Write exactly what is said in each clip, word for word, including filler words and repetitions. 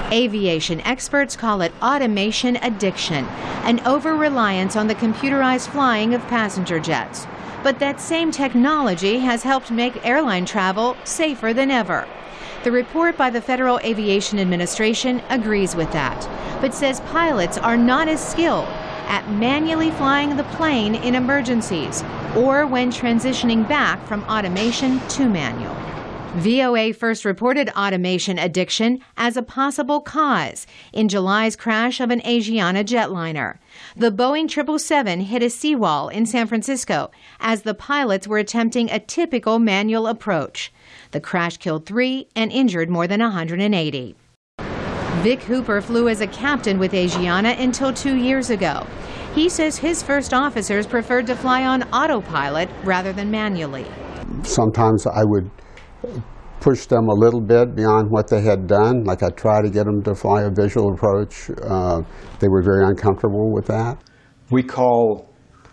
Aviation experts call it automation addiction, an over-reliance on the computerized flying of passenger jets. But that same technology has helped make airline travel safer than ever. The report by the Federal Aviation Administration agrees with that, but says pilots are not as skilled at manually flying the plane in emergencies or when transitioning back from automation to manual. V O A first reported automation addiction as a possible cause in July's crash of an Asiana jetliner. The Boeing triple seven hit a seawall in San Francisco as the pilots were attempting a typical manual approach. The crash killed three and injured more than one hundred eighty. Vic Hooper flew as a captain with Asiana until two years ago. He says his first officers preferred to fly on autopilot rather than manually. Sometimes I would push them a little bit beyond what they had done. Like I try to get them to fly a visual approach. Uh, they were very uncomfortable with that. We call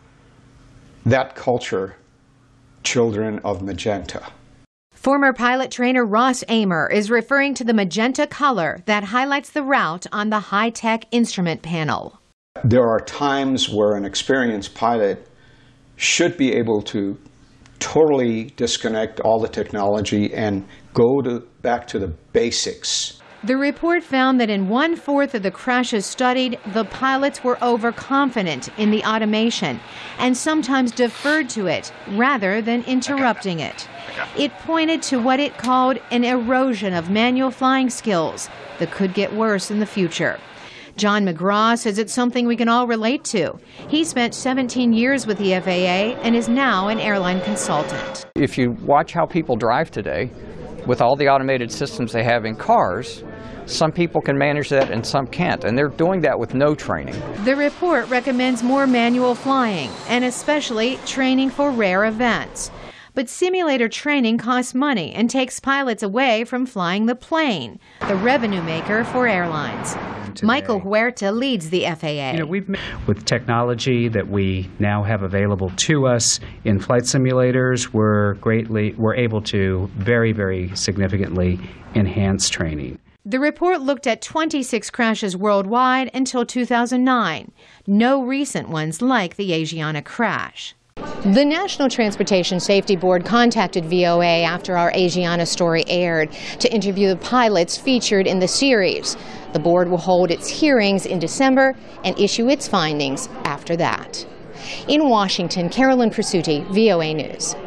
that culture children of magenta. Former pilot trainer Ross Amer is referring to the magenta color that highlights the route on the high-tech instrument panel. There are times where an experienced pilot should be able to totally disconnect all the technology and go to, back to the basics. The report found that in one-fourth of the crashes studied, the pilots were overconfident in the automation and sometimes deferred to it rather than interrupting it. It pointed to what it called an erosion of manual flying skills that could get worse in the future. John McGraw says it's something we can all relate to. He spent seventeen years with the F A A and is now an airline consultant. If you watch how people drive today, with all the automated systems they have in cars, some people can manage that and some can't, and they're doing that with no training. The report recommends more manual flying, and especially training for rare events. But simulator training costs money and takes pilots away from flying the plane, the revenue maker for airlines. Today. Michael Huerta leads the F A A. You know, we've with technology that we now have available to us in flight simulators, we're greatly we're able to very, very significantly enhance training. The report looked at twenty-six crashes worldwide until two thousand nine. No recent ones like the Asiana crash. The National Transportation Safety Board contacted V O A after our Asiana story aired to interview the pilots featured in the series. The board will hold its hearings in December and issue its findings after that. In Washington, Carolyn Presutti, V O A News.